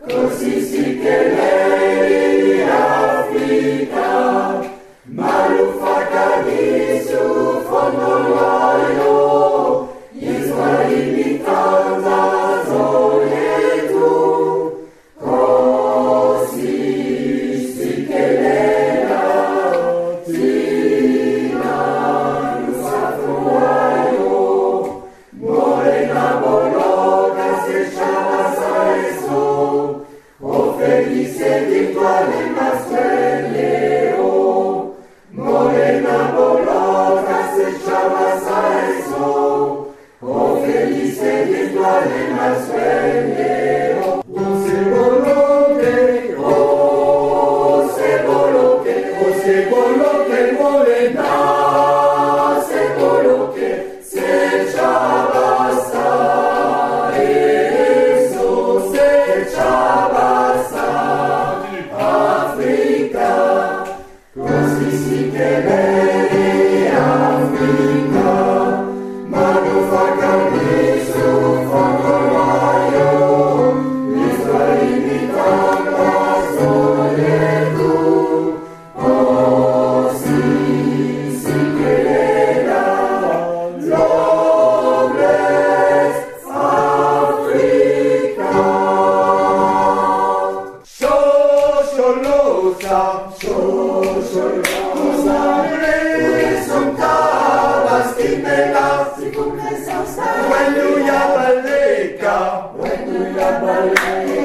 così sì che lei Africa, malufata di su fondo l'olio, gli sguardi tanta zone tu, così sì che lei Tina, lusa fuaio, morena boloca se chama saeso, o felice virtuale masqueleo, morena boloca se chama saeso, o felice virtuale masqueleo. Se boloque morena, se boloque se chabasa, eso se chabasa, Africa, così si che lei Africa, ma non fa capire su fondo l'aio, gli suoi invitando sole tu. When you ya baleka,